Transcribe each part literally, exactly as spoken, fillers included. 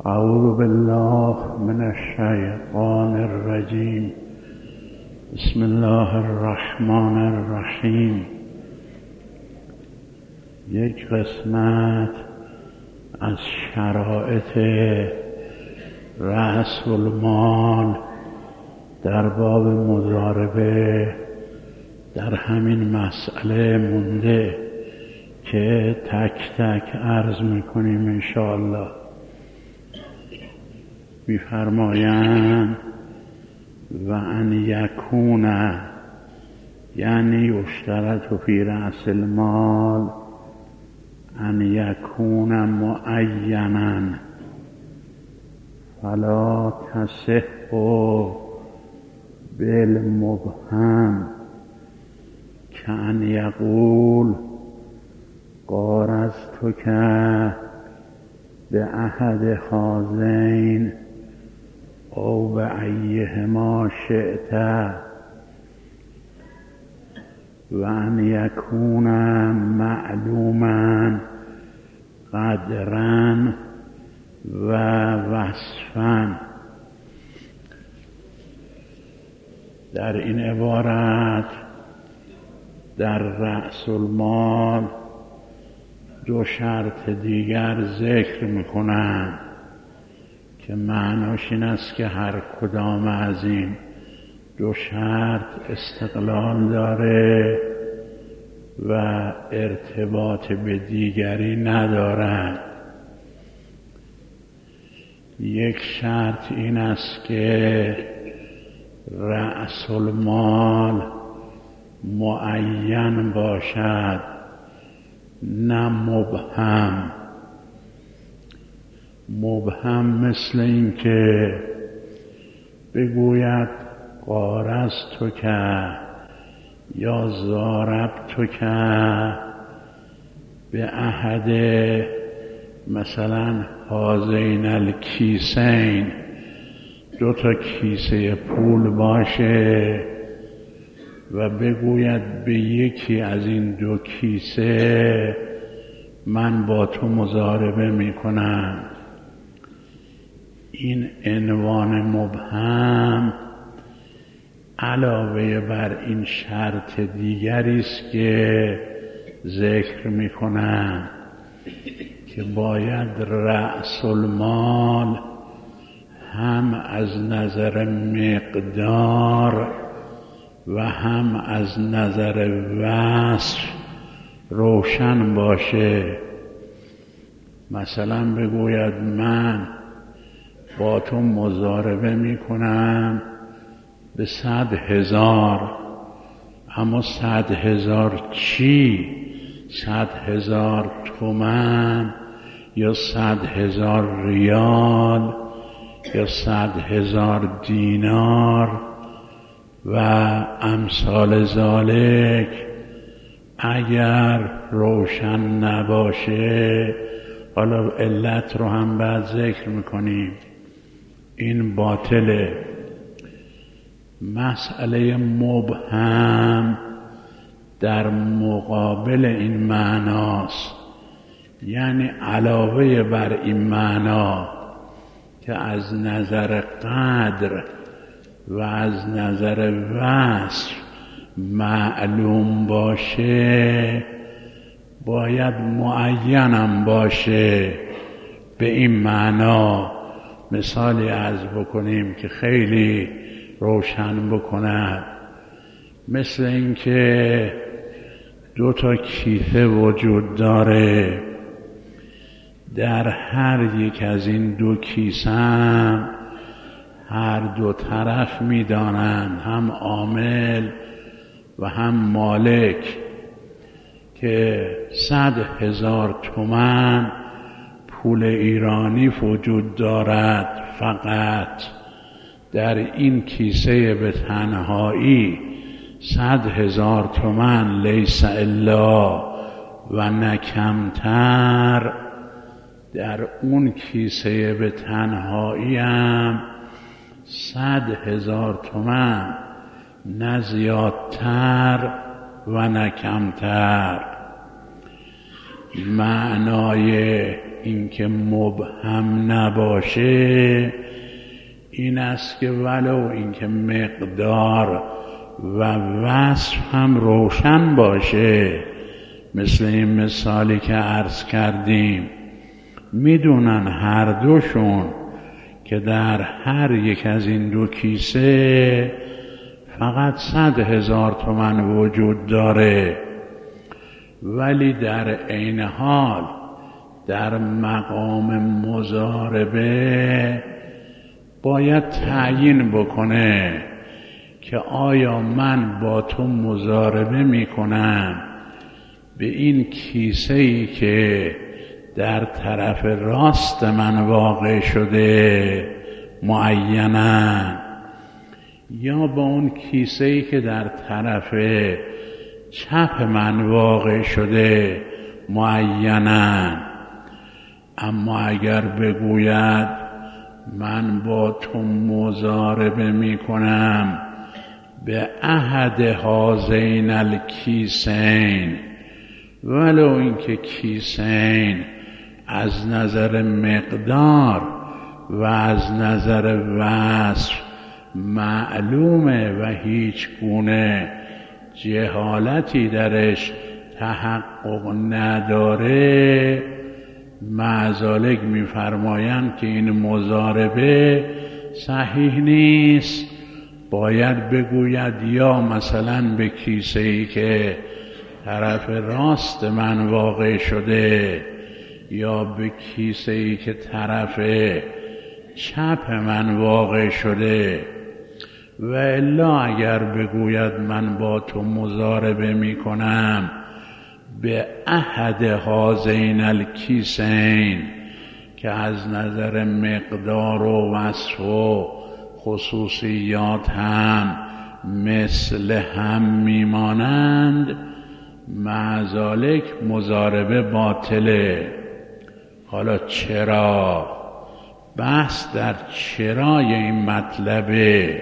اعوذ بالله من الشیطان الرجیم. بسم الله الرحمن الرحیم. یک قسمت از شرایط رأس المال در باب مضاربه در همین مسئله مونده که تک تک عرض میکنیم انشاءالله. میفرمایند و ان یکون یعنی یشترط فی رأس المال ان یکون معینا فلا تصح بالمبهم کأن یقول قارضتک به احد هذین او به ایهما شئت و ان یکون معلوما قدرا و وصفا. در این عبارت در رأس المال دو شرط دیگر ذکر میکنند که معناش این است که هر کدام از این دو شرط استقلال داره و ارتباط به دیگری ندارد. یک شرط این است که رأس المال معین باشد نه مبهم. مبهم مثل این که بگوید قارضتک یا ضاربتک به احد مثلا هذین الکیسین، دو تا کیسه پول باشه و بگوید به یکی از این دو کیسه من با تو مضاربه میکنم. این عنوان مبهم علاوه بر این شرط دیگری است که ذکر میکنم که باید رأس المال هم از نظر مقدار و هم از نظر وصف روشن باشه. مثلا بگوید من با تو مضاربه میکنم به صد هزار، اما صد هزار چی؟ صد هزار تومان یا صد هزار ریال یا صد هزار دینار و امثال ذالک. اگر روشن نباشه، حالا علت رو هم بعد ذکر میکنیم، این باطله. مسئله مبهم در مقابل این معناست، یعنی علاوه بر این معنا که از نظر قدر و از نظر وصف معلوم باشه، باید معینم باشه. به این معنا مثالی عرض بکنیم که خیلی روشن بکند. مثل اینکه دو تا کیسه وجود داره، در هر یک از این دو کیسه هم هر دو طرف میدانند، هم عامل و هم مالک، که صد هزار تومان پول ایرانی وجود دارد. فقط در این کیسه به تنهایی صد هزار تومان لیس الا و نکمتر. در اون کیسه به تنهایی هم صد هزار تومان نه زیادتر و نه کمتر. معنای اینکه مبهم نباشه این است که ولو اینکه مقدار و وصف هم روشن باشه، مثل این مثالی که عرض کردیم، میدونن هر دوشون که در هر یک از این دو کیسه فقط صد هزار تومان وجود داره، ولی در عین حال در مقام مضاربه باید تعیین بکنه که آیا من با تو مضاربه میکنم به این کیسه‌ای که در طرف راست من واقع شده معیناً، یا با اون کیسه‌ای که در طرف چپ من واقع شده معیناً. اما اگر بگوید من با تو مضاربه می کنم به احد هازین الکیسین، ولو اینکه کیسین از نظر مقدار و از نظر وصف معلومه و هیچ گونه جهالتی درش تحقق نداره، معذالک می‌فرمایند که این مضاربه صحیح نیست. باید بگوید یا مثلا به کیسه‌ای که طرف راست من واقع شده یا به کیسه‌ای که طرف چپ من واقع شده، و الا اگر بگوید من با تو مضاربه می کنم به احد هازین الکیسین که از نظر مقدار و وصف و خصوصیات هم مثل هم میمانند، معذالک مضاربه باطله. حالا چرا؟ بحث در چرای این مطلبه.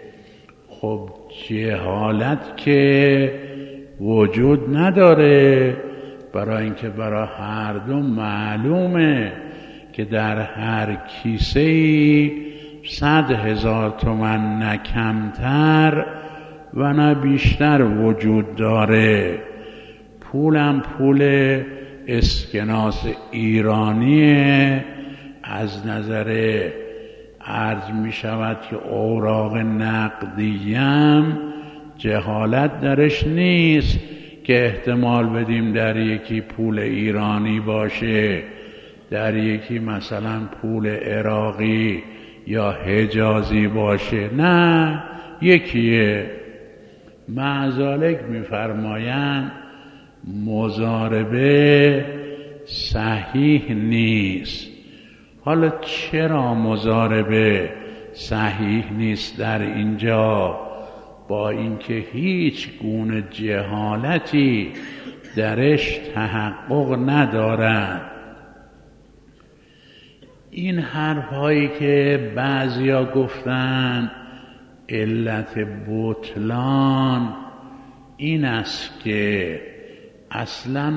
خب جهالت که وجود نداره، برای اینکه برای هر دو معلومه که در هر کیسه‌ای صد هزار تومان نه کمتر و نه بیشتر وجود داره. پولم پول اسکناس ایرانیه، از نظر عرض می شود که اوراق نقدیم جهالت درش نیست که احتمال بدیم در یکی پول ایرانی باشه، در یکی مثلا پول عراقی یا حجازی باشه، نه یکیه. معذالک می‌فرمایند مضاربه صحیح نیست. حالا چرا مضاربه صحیح نیست در اینجا؟ با اینکه هیچ گونه جهالتی درش تحقق ندارد. این حرفهایی که بعضیا گفتن علت بطلان این است که اصلا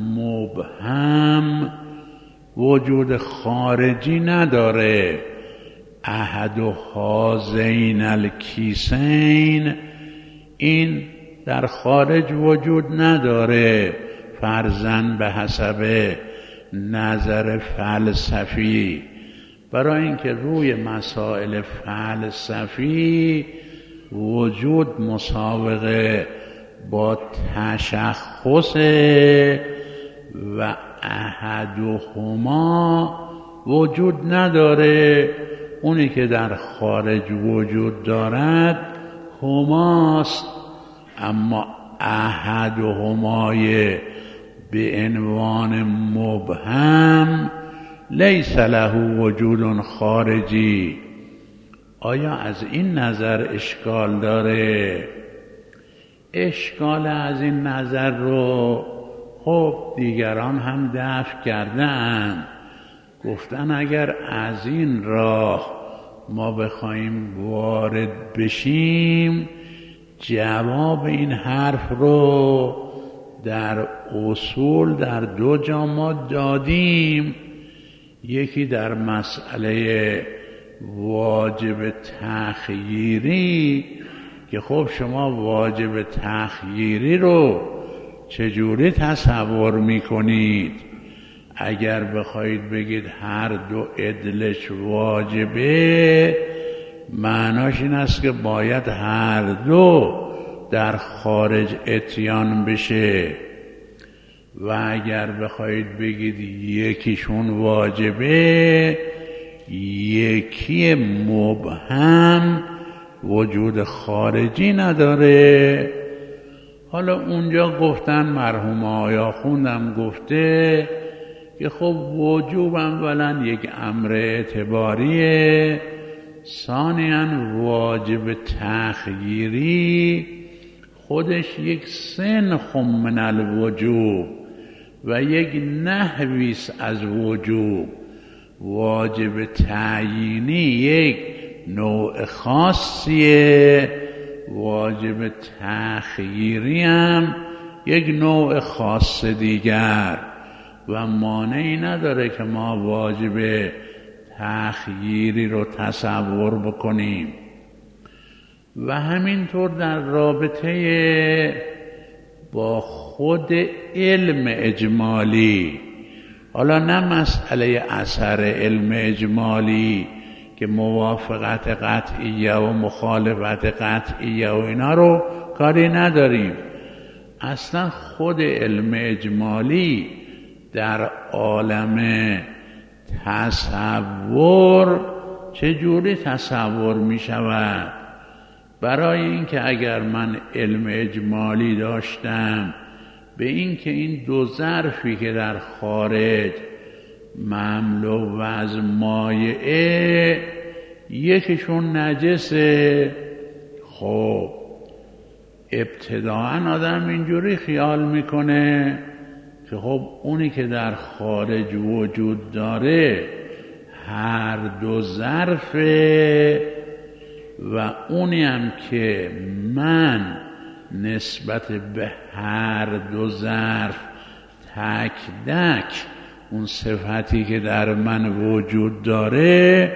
مبهم وجود خارجی نداره. احد هازین الکیسین این در خارج وجود نداره، فرضاً به حسب نظر فلسفی. برای اینکه روی مسائل فلسفی وجود مسابقه با تشخص و احدهما وجود نداره. اونی که در خارج وجود دارد هماست، اما احدهمای به عنوان مبهم لیس له وجود خارجی. آیا از این نظر اشکال داره؟ اشکال از این نظر رو خب دیگران هم دفع کردن، گفتن اگر از این راه ما بخوایم وارد بشیم جواب این حرف رو در اصول در دو جا ما دادیم یکی در مسئله واجب تخییری که خب شما واجب تخییری رو چجوری تصور میکنید؟ اگر بخواید بگید هر دو عدلش واجبه، معناش این است که باید هر دو در خارج اتیان بشه. و اگر بخواید بگید یکیشون واجبه، یکی مبهم وجود خارجی نداره. حالا اونجا گفتن مرحوم آیا خوندم گفته که خب وجوب اولا یک امر اعتباریه، ثانیاً واجب تخییری خودش یک سنخ من الوجوب و یک نحویست از وجوب. واجب تعیینی یک نوع خاصیه، واجب تخییری هم یک نوع خاص دیگر و مانعی نداره که ما واجب تخییری رو تصور بکنیم. و همینطور در رابطه با خود علم اجمالی، حالا نه مسئله اثر علم اجمالی که موافقت قطعیه و مخالفت قطعیه و اینا رو کاری نداریم، اصلا خود علم اجمالی در عالم تصور چجوری تصور می شود؟ برای اینکه اگر من علم اجمالی داشتم به اینکه این دو ظرفی که در خارج مملو و از مایعه یکیشون نجسه، خب ابتداعا آدم اینجوری خیال میکنه که خب اونی که در خارج وجود داره هر دو ظرفه و اونی هم که من نسبت به هر دو ظرف تک تک اون صفتی که در من وجود داره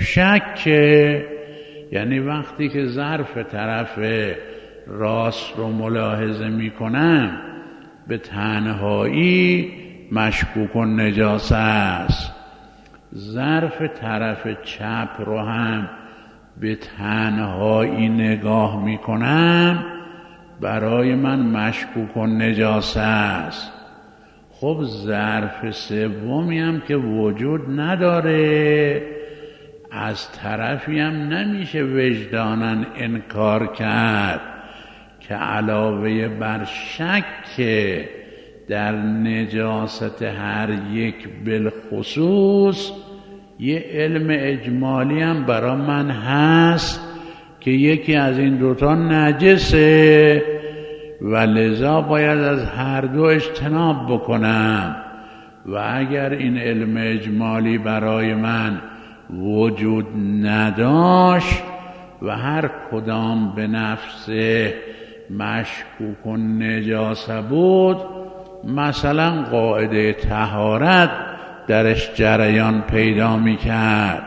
شکه. یعنی وقتی که ظرف طرف راست رو ملاحظه میکنم به تنهایی مشکوک و نجاسه است، ظرف طرف چپ رو هم به تنهایی نگاه میکنم برای من مشکوک و نجاسه است. خب ظرف سومی هم که وجود نداره، از طرفی هم نمیشه وجداناً انکار کرد که علاوه بر شک در نجاست هر یک بالخصوص یه علم اجمالی هم برای من هست که یکی از این دوتا نجسه و لذا باید از هر دو اجتناب بکنم. و اگر این علم اجمالی برای من وجود نداشت و هر کدام به نفسه مشکوک و نجاسه بود، مثلا قاعده طهارت درش جریان پیدا می کرد.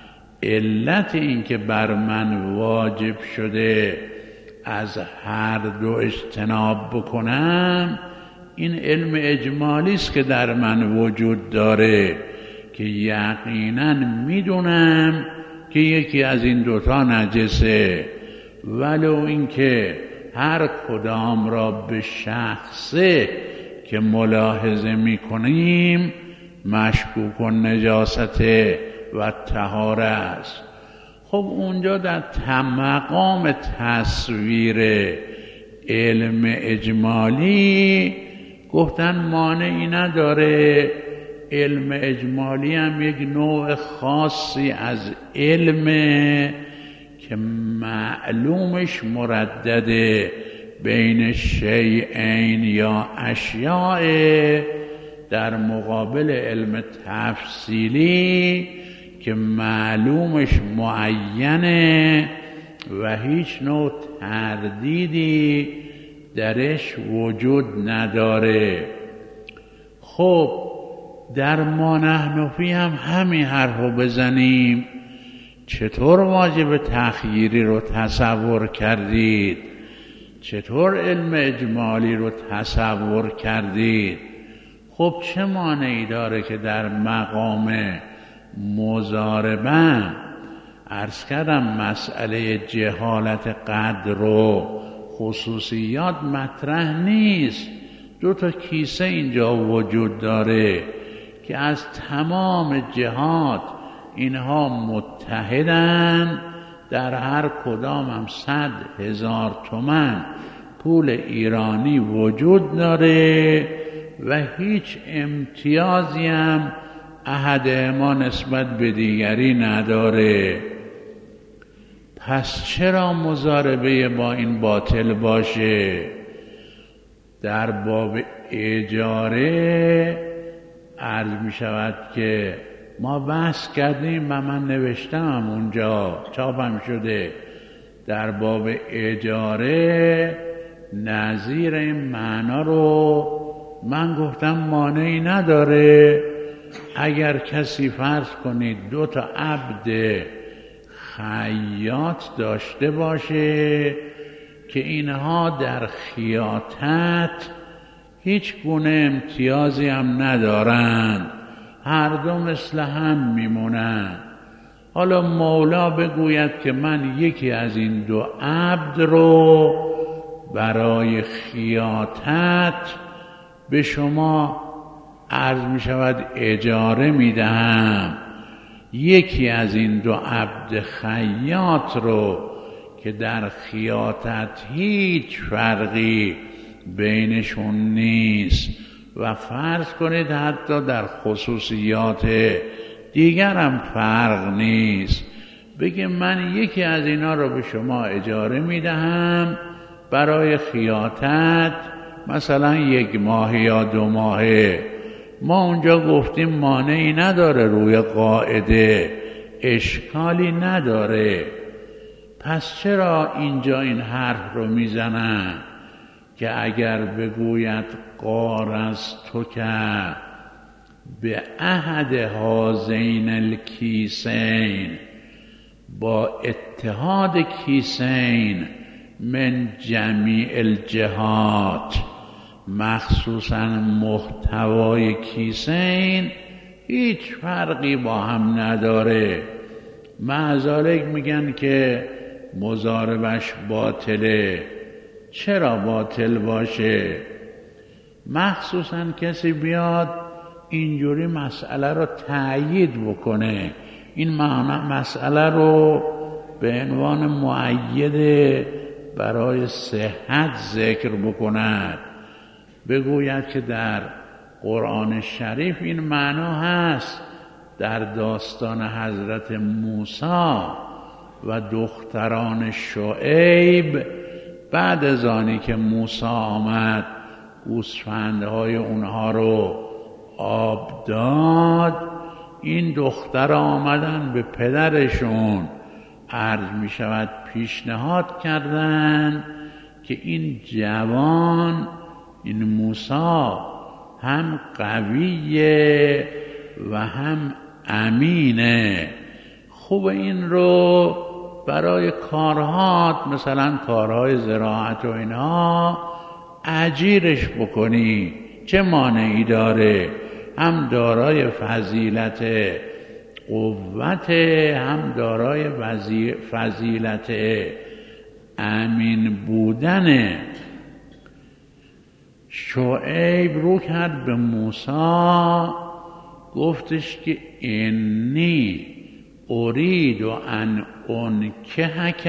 علت این که بر من واجب شده از هر دو اجتناب بکنم این علم اجمالی است که در من وجود داره که یقینا میدونم که یکی از این دوتا نجسه، ولو اینکه هر کدام را به شخصه که ملاحظه میکنیم مشکوک و نجاست و طهاره است. خب اونجا در مقام تصویر علم اجمالی گفتن مانعی نداره، علم اجمالی هم یک نوع خاصی از علمه که معلومش مردده بین شیئین یا اشیاء، در مقابل علم تفصیلی که معلومش معینه و هیچ نوع تردیدی درش وجود نداره. خب در ما نحن فی هم همین حرفو بزنیم. چطور واجب تخییری رو تصور کردید؟ چطور علم اجمالی رو تصور کردید؟ خب چه مانعی داره که در مقام مضاربه عرض کردم مسئله جهالت قدر و خصوصیات مطرح نیست. دو تا کیسه اینجا وجود داره که از تمام جهات اینها متحدن، در هر کدام هم صد هزار تومن پول ایرانی وجود داره و هیچ امتیازی هم احد ما نسبت به دیگری نداره. پس چرا مضاربه با این باطل باشه؟ در باب اجاره عرض می شود که ما بحث کردیم و من نوشتم اونجا، چاپم شده، در باب اجاره نظیر این معنا رو من گفتم مانعی نداره. اگر کسی فرض کنید دو تا عبد خیاط داشته باشه که اینها در خیاطت هیچ گونه امتیازی هم ندارند، هر دو مثل هم میمونن. حالا مولا بگوید که من یکی از این دو عبد رو برای خیاطت به شما عرض می شود اجاره می دهم، یکی از این دو عبد خیاط رو که در خیاطت هیچ فرقی بینشون نیست و فرض کنید حتی در خصوصیات دیگر هم فرق نیست، بگه من یکی از اینا رو به شما اجاره می دهم برای خیاطت مثلا یک ماه یا دو ماهه. ما اونجا گفتیم مانعی نداره، روی قاعده اشکالی نداره. پس چرا اینجا این حرف رو میزنن که اگر بگوید قارضت که به احد هذین الکیسین، با اتحاد کیسین من جمیع الجهات، مخصوصا محتوای کیسین هیچ فرقی با هم نداره. معذالک میگن که مضاربش باطله. چرا باطل باشه؟ مخصوصا کسی بیاد اینجوری مسئله رو تأیید بکنه، این مسئله رو به عنوان مؤید برای صحت ذکر بکند، بگوید که در قرآن شریف این معنا هست. در داستان حضرت موسی و دختران شعیب، بعد از آنی که موسی آمد گوسفندهای اونها رو آب داد، این دختر آمدن به پدرشون عرض می شود پیشنهاد کردند که این جوان، این موسی هم قویه و هم امینه، خوب این رو برای کارهات مثلا کارهای زراعت و اینها اجیرش بکنی، چه مانعی داره؟ هم دارای فضیلت قوت، هم دارای فضیلت امین بودنه. شعیب رو کرد به موسی، گفتش که انی ارید ان انکحک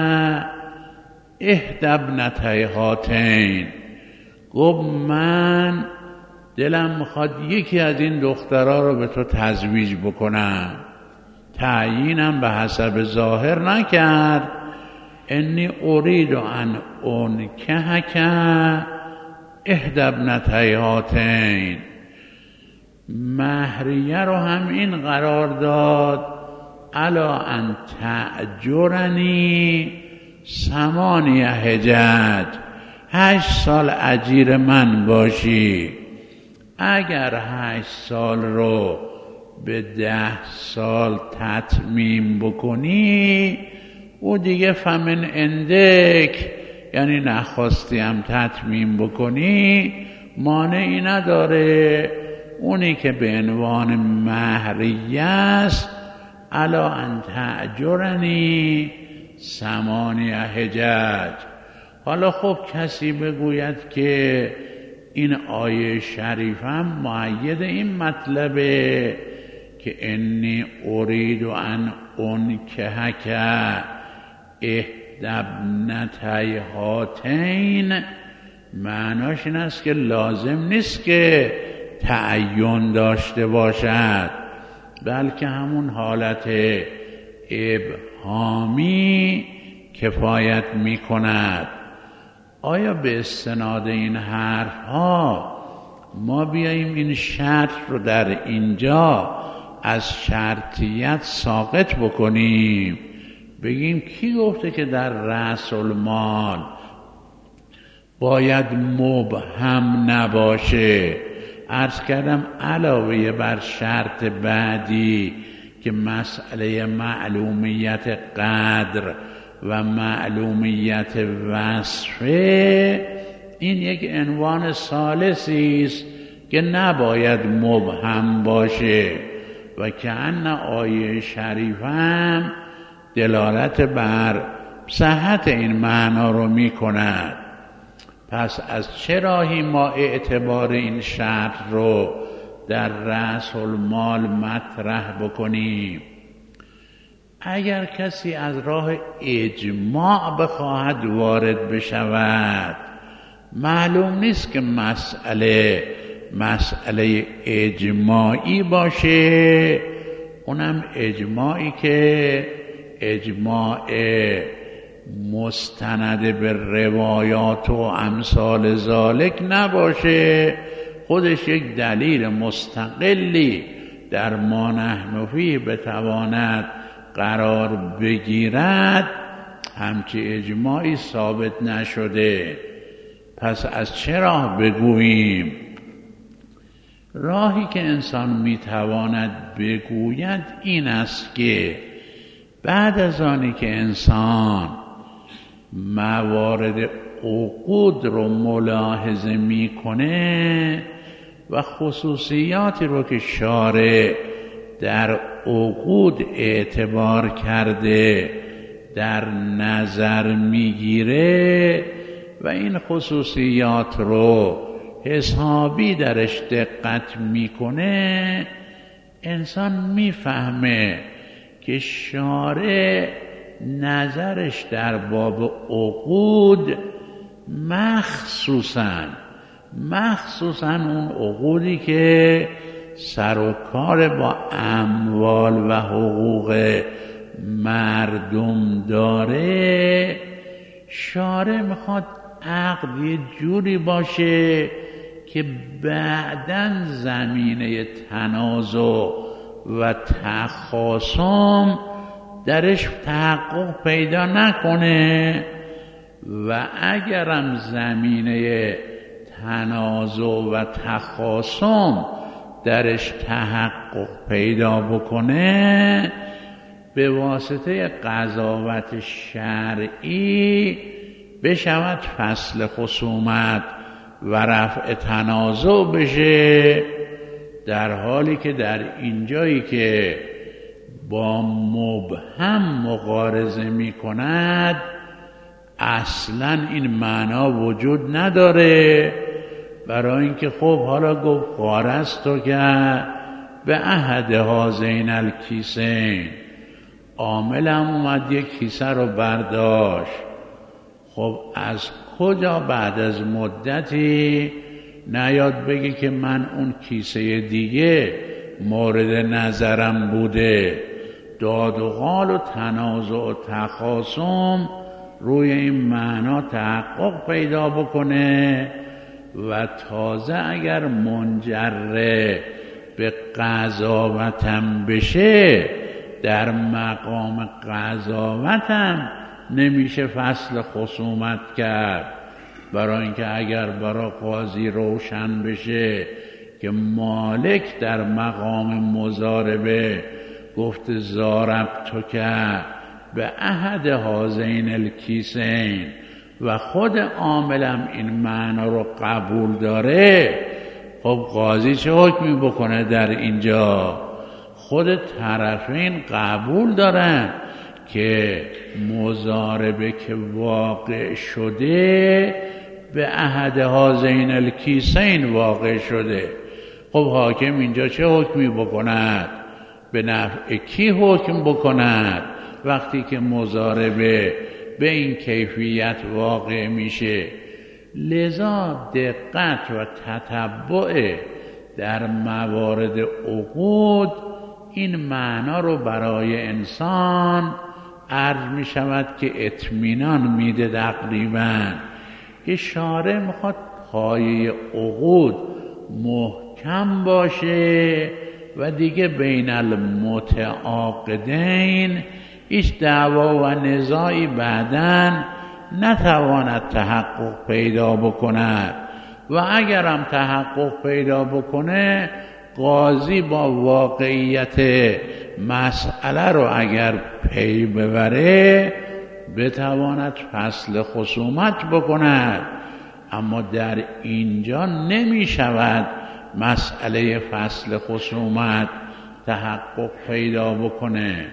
احدی ابنتی هاتین، گفت من دلم میخواد یکی از این دخترها رو به تو تزویج بکنم. تعیینم به حسب ظاهر نکرد. انی ارید ان انکحک احدی ابنتی هاتین، مهریه رو هم این قرار داد الا ان تأجرنی ثمانیه حجج، هشت سال اجیر من باشی. اگر هشت سال رو به ده سال تتمیم بکنی او دیگه فمن اندک، یعنی نخواستی هم تتمیم بکنی مانعی نداره. اونی که به عنوان مهریه است الا ان تأجرنی ثمانیه حجج. حالا خب کسی بگوید که این آیه شریفم مؤید این مطلبه که انی ارید ان انکحک احدی ابنتی هاتین، معناش این است که لازم نیست که تعین داشته باشد، بلکه همون حالت ابهامی کفایت می کند. آیا به استناد این حرف ها ما بیاییم این شرط رو در اینجا از شرطیت ساقط بکنیم، بگیم کی گفته که در رأس المال باید مبهم نباشه؟ عرض کردم علاوه بر شرط بعدی که مسئله معلومیت قدر و معلومیت وصفه، این یک عنوان ثالثی است که نباید مبهم باشه و که ان آیه شریفم دلالت بر صحت این معنا رو می کند. پس از چه راهی ما اعتبار این شرط رو در رأس المال مطرح بکنیم؟ اگر کسی از راه اجماع بخواهد وارد بشود، معلوم نیست که مسئله مسئله اجماعی باشه، اونم اجماعی که اجماع مستند به روایات و امثال ذالک نباشه، خودش یک دلیل مستقلی در ما نحن فیه بتواند قرار بگیرد، همچی اجماعی ثابت نشده. پس از چه راه بگوییم؟ راهی که انسان میتواند بگوید این است که بعد از آنی که انسان موارد عقود رو ملاحظه میکنه و خصوصیاتی رو که شارع در عقود اعتبار کرده در نظر میگیره و این خصوصیات رو حسابی درش دقت میکنه، انسان میفهمه که شارع نظرش در باب عقود مخصوصاً مخصوصاً اون عقودی که سر و کار با اموال و حقوق مردم داره، شارع میخواد عقد یه جوری باشه که بعداً زمینه تنازع و تخاصم درش تحقق پیدا نکنه و اگرم زمینه تنازع و تخاصم درش تحقق پیدا بکنه، به واسطه قضاوت شرعی بشود فصل خصومت و رفع تنازع بشه، در حالی که در اینجایی که با مبهم مغارزه می کند اصلا این معنا وجود نداره، برای اینکه خب حالا گفت غارست تو که به عهد هازین الکیسین، عامل هم اومد یک کیسه رو برداشت، خب از کجا بعد از مدتی نیاد بگی که من اون کیسه دیگه مورد نظرم بوده؟ داد و قال و تنازع و تخاصم روی این معنا تحقق پیدا بکنه و تازه اگر منجر به قضاوتم بشه، در مقام قضاوتم نمیشه فصل خصومت کرد، برای اینکه اگر برای قاضی روشن بشه که مالک در مقام مضاربه گفت ضاربتک به احد هذین الکیسین و خود عاملم این معنا رو قبول داره، خب قاضی چه حکمی بکنه در اینجا؟ خود طرفین قبول دارن که مضاربه که واقع شده به احد هذین الکیسین واقع شده. خب حاکم اینجا چه حکمی بکند؟ به نفع کی حکم بکند وقتی که مضاربه به این کیفیت واقع میشه؟ لذا دقت و تتبع در موارد عقود این معنا رو برای انسان عرض می شود که اطمینان میده. تقریبا که شارع میخواد پایه عقود محکم باشه و دیگه بین المتعاقدین هیچ دعوا و نزاعی بعداً نتواند تحقق پیدا بکند و اگرم تحقق پیدا بکنه قاضی با واقعیت مسئله رو اگر پی ببره بتواند فصل خصومت بکند. اما در اینجا نمی شود مسئله فصل خصومت تحقق پیدا بکنه.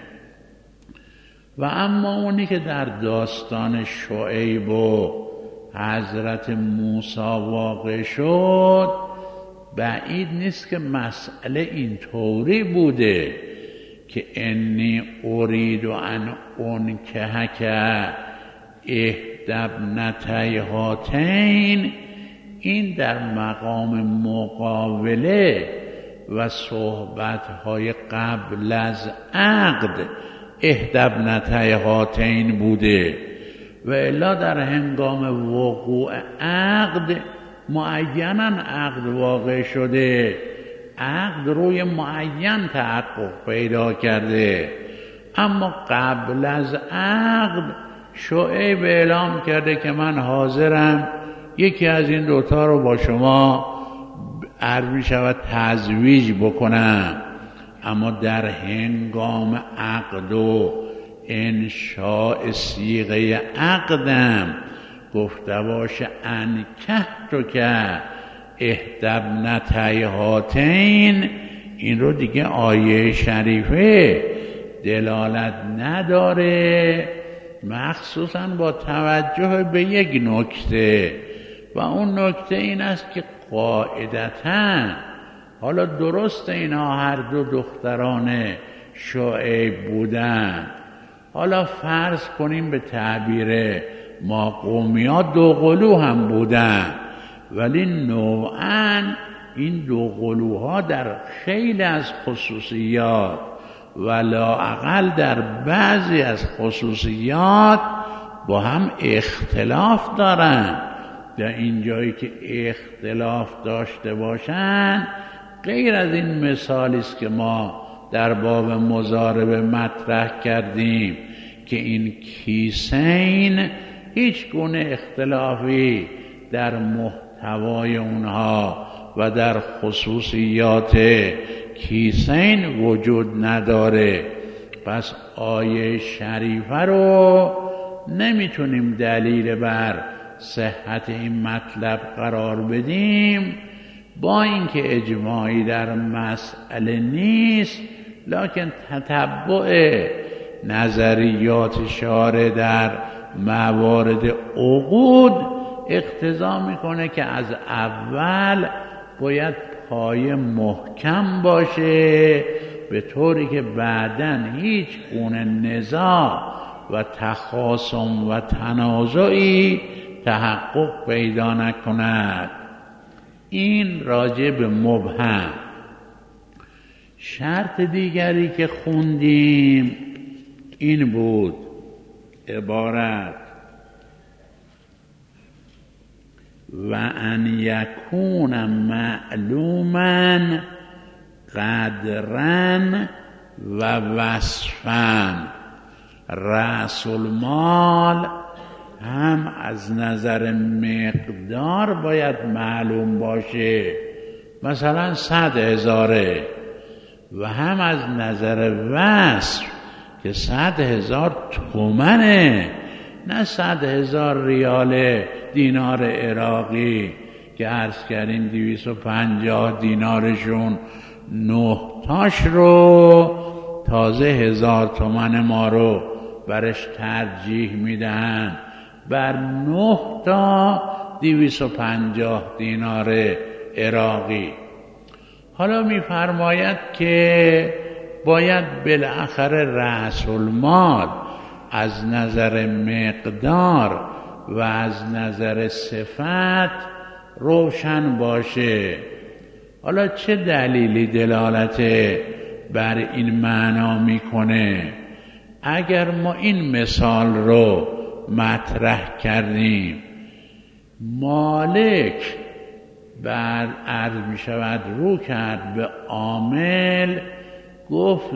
و اما اونی که در داستان شعیب و حضرت موسی واقع شد، بعید نیست که مسئله اینطوری بوده که انی ارید ان انکحک احدی ابنتی هاتین، این در مقام مقابله و صحبت‌های قبل از عقد احدی ابنتی هاتین بوده و الا در هنگام وقوع عقد معینا عقد واقع شده، عقد روی معین تحقق پیدا کرده. اما قبل از عقد شعیب اعلام کرده که من حاضرم یکی از این دوتا رو با شما عرض می شود تزویج بکنم. اما در هنگام عقد و انشاء صیغه عقدم گفته باشه انکحتک احدی ابنتی هاتین، این رو دیگه آیه شریفه دلالت نداره، مخصوصا با توجه به یک نکته و اون نکته این است که قاعدتاً حالا درست اینا هر دو دختران شعیب بودن، حالا فرض کنیم به تعبیر ما قومیا دو قلو هم بودن، ولی نوعاً این دو قلوها در خیلی از خصوصیات و لااقل در بعضی از خصوصیات با هم اختلاف دارن. در این جایی که اختلاف داشته باشن، غیر از این مثالی است که ما در باب مضاربه مطرح کردیم که این کیسین هیچ گونه اختلافی در محتوای اونها و در خصوصیات کیسین وجود نداره. پس آیه شریفه رو نمیتونیم دلیل بر صحت این مطلب قرار بدیم، با اینکه اجماعی در مسئله نیست، لکن تتبع نظریات شارع در موارد عقود اقتضا میکنه که از اول باید پایه محکم باشه، به طوری که بعداً هیچ گونه نزاع و تخاصم و تنازعی تحقق پیدا نکند. این راجع به مبهم. شرط دیگری که خوندیم این بود، عبارت و ان یکون معلوما قدرن و وصفا. رأس المال هم از نظر مقدار باید معلوم باشه مثلا صد هزاره و هم از نظر وصف که صد هزار تومنه، نه صد هزار ریال دینار عراقی که عرض کردیم دویست و پنجاه دینارشون نه تاش رو تازه هزار تومن ما رو برش ترجیح میدن بر نه تا دویست و پنجاه دینار عراقی. حالا میفرماید که باید بالاخره رأس المال از نظر مقدار و از نظر صفت روشن باشه. حالا چه دلیلی دلالت بر این معنا میکنه؟ اگر ما این مثال رو مطرح کردیم، مالک بر عرض می شود رو کرد به عامل، گفت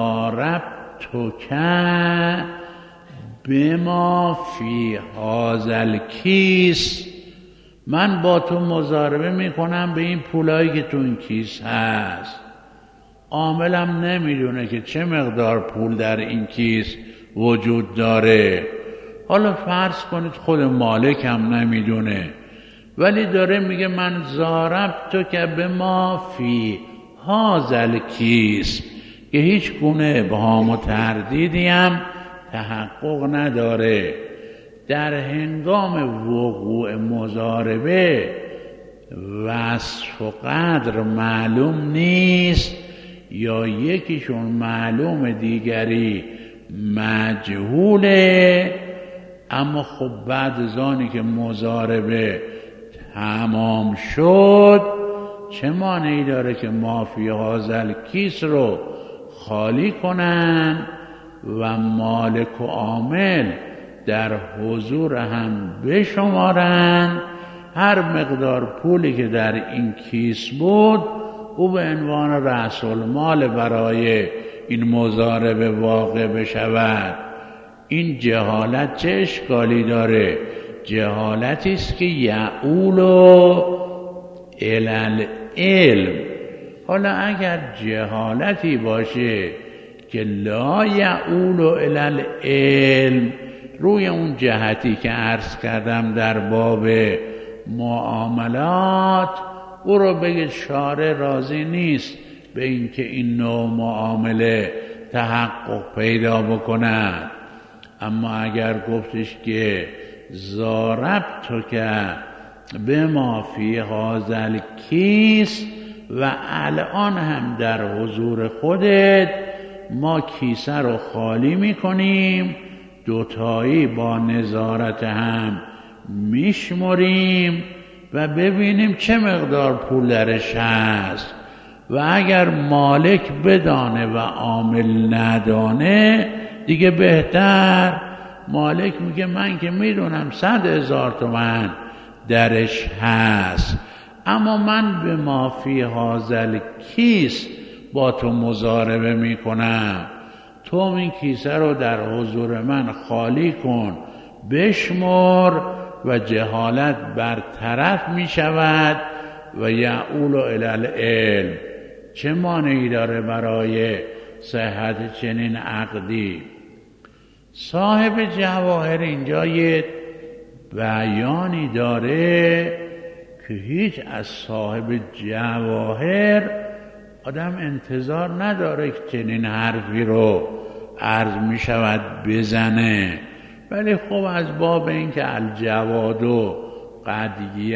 ضاربتک بما فی هذا کیس، من با تو مضاربه می کنم به این پولایی که تو این کیس هست. عاملم نمیدونه که چه مقدار پول در این کیس وجود داره. حالا فرض کنید خود مالک هم نمیدونه، ولی داره میگه من ضاربتک بما فی هذا کیس، که هیچ گونه ابهام و تردیدی هم تحقق نداره. در هنگام وقوع مضاربه وصف و قدر معلوم نیست، یا یکیشون معلوم دیگری مجهوله، اما خب بعد از آنی که مضاربه تمام شد چه مانعی داره که ما فی هذا کیس رو خالی کنن و مالک و عامل در حضور هم بشمارن هر مقدار پولی که در این کیس بود او به عنوان رأس المال برای این مضاربه واقع بشود. این جهالت چه اشکالی داره؟ جهالتی است که یعول الی العلم. حالا اگر جهالتی باشه که لا یعول الی العلم، روی اون جهتی که عرض کردم در باب معاملات، او رو بگید شارع راضی نیست به این که این نوع معامله تحقق پیدا بکند. اما اگر گفتش که ضاربتک بما فی هذا کیس و الان هم در حضور خودت ما کیسه رو خالی میکنیم، دوتایی با نظارت هم میشمریم و ببینیم چه مقدار پول درش هست، و اگر مالک بدانه و عامل ندانه دیگه بهتر. مالک میگه من که میدونم صد هزار تومن درش هست، اما من به ما فی هذا کیس با تو مضاربه میکنم، تو این کیسه رو در حضور من خالی کن، بشمر و جهالت برطرف میشود و یعول الی العلم. چه مانعی داره برای صحت چنین عقدی؟ صاحب جواهر اینجا یه بیانی داره که هیچ از صاحب جواهر آدم انتظار نداره که چنین حرفی رو عرض می شود بزنه، ولی خب از باب این که الجواد و قد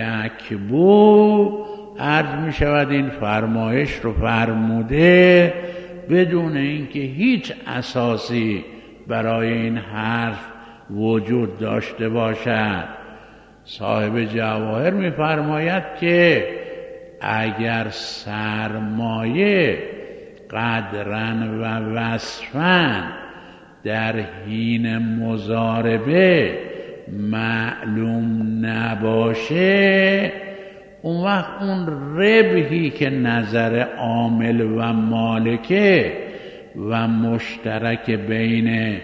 یکبو عرض می شود این فرمایش رو فرموده بدون اینکه هیچ اساسی برای این حرف وجود داشته باشد. صاحب جواهر می فرماید که اگر سرمایه قدرن و وصفن در حین مضاربه معلوم نباشه، اون وقت اون ربحی که نظر عامل و مالکه و مشترک بین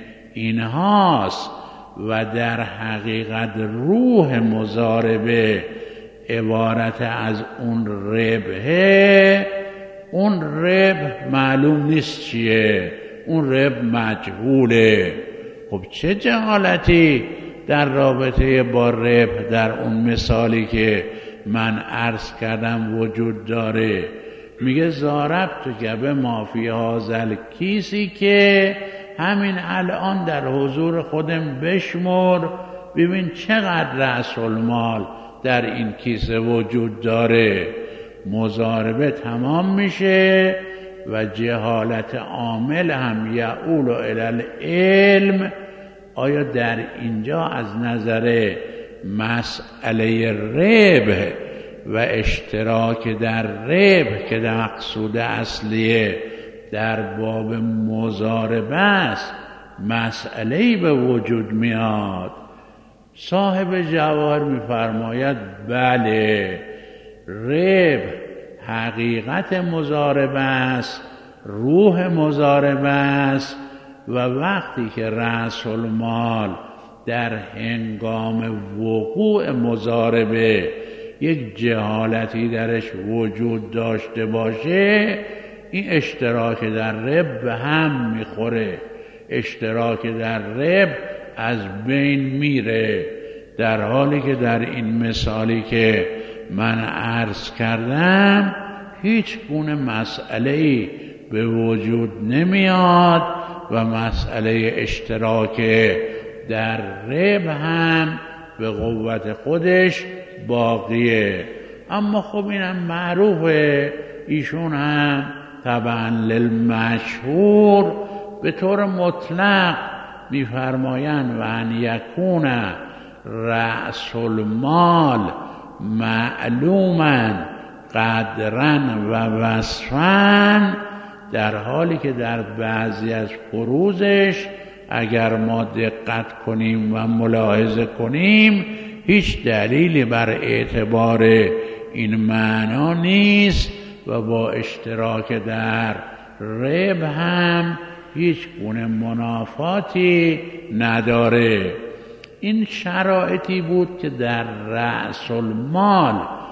اینهاست و در حقیقت روح مضاربه عبارت از اون ربحه، اون ربح معلوم نیست چیه، اون ربح مجهوله. خب چه جهالتی در رابطه با ربح در اون مثالی که من عرض کردم وجود داره. میگه ضربت گبه مافی هازل کیسی که همین الان در حضور خودم بشمر ببین چقدر رأس المال در این کیسه وجود داره. مضاربه تمام میشه و جهالت عامل هم یعول الی العلم. آیا در اینجا از نظر مسئله ربح و اشتراک در ربح که در مقصود اصلیه در باب مضاربه است مسئله‌ای به وجود میاد؟ صاحب جواهر میفرماید بله، ربح حقیقت مضاربه است، روح مضاربه است و وقتی که رأس المال در هنگام وقوع مضاربه یک جهالتی درش وجود داشته باشه، این اشتراک در ربح به هم میخوره، اشتراک در ربح از بین میره. در حالی که در این مثالی که من عرض کردم هیچ گونه مسئله‌ای به وجود نمیاد و مسئله اشتراک در ربح هم به قوت خودش باقیه. اما خب اینم معروفه، ایشون هم طبعا للمشهور به طور مطلق میفرمایند و ان یکون رأس المال معلوما قدرا و وصفا، در حالی که در بعضی از فروزش اگر ما دقت کنیم و ملاحظه کنیم هیچ دلیلی بر اعتبار این معنا نیست و با اشتراک در ربح هم هیچ گونه منافاتی نداره. این شرایطی بود که در رأس المال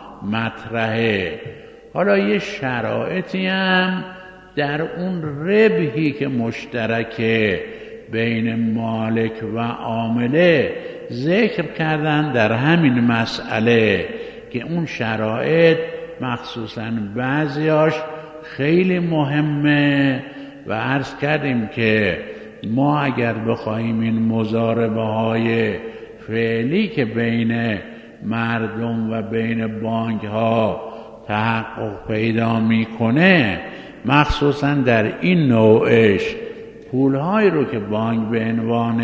مطرحه. حالا یه شرایطی هم در اون ربحی که مشترکه بین مالک و عامله ذکر کردن در همین مسئله که اون شرایط مخصوصاً بعضیاش خیلی مهمه و عرض کردیم که ما اگر بخواهیم این مضاربه های فعلی که بین مردم و بین بانک ها تحقق پیدا میکنه، مخصوصاً در این نوعش پولهایی رو که بانک به عنوان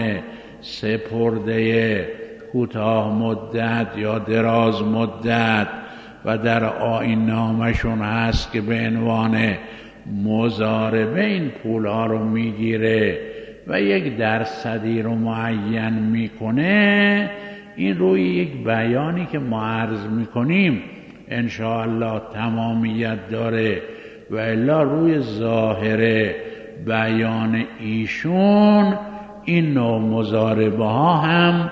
سپرده کوتاه مدت یا دراز مدت و در آیین نامشون هست که به عنوان مضاربه این پولها رو میگیره و یک درصدی رو معین میکنه، این روی یک بیانی که ما عرض میکنیم انشاءالله تمامیت داره و الا روی ظاهر بیان ایشون این نوع مضاربه ها هم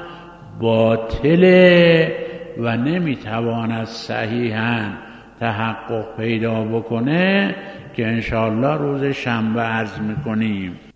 باطله و نمیتواند صحیحاً تحقق پیدا بکنه که انشاءالله روز شنبه عرض میکنیم.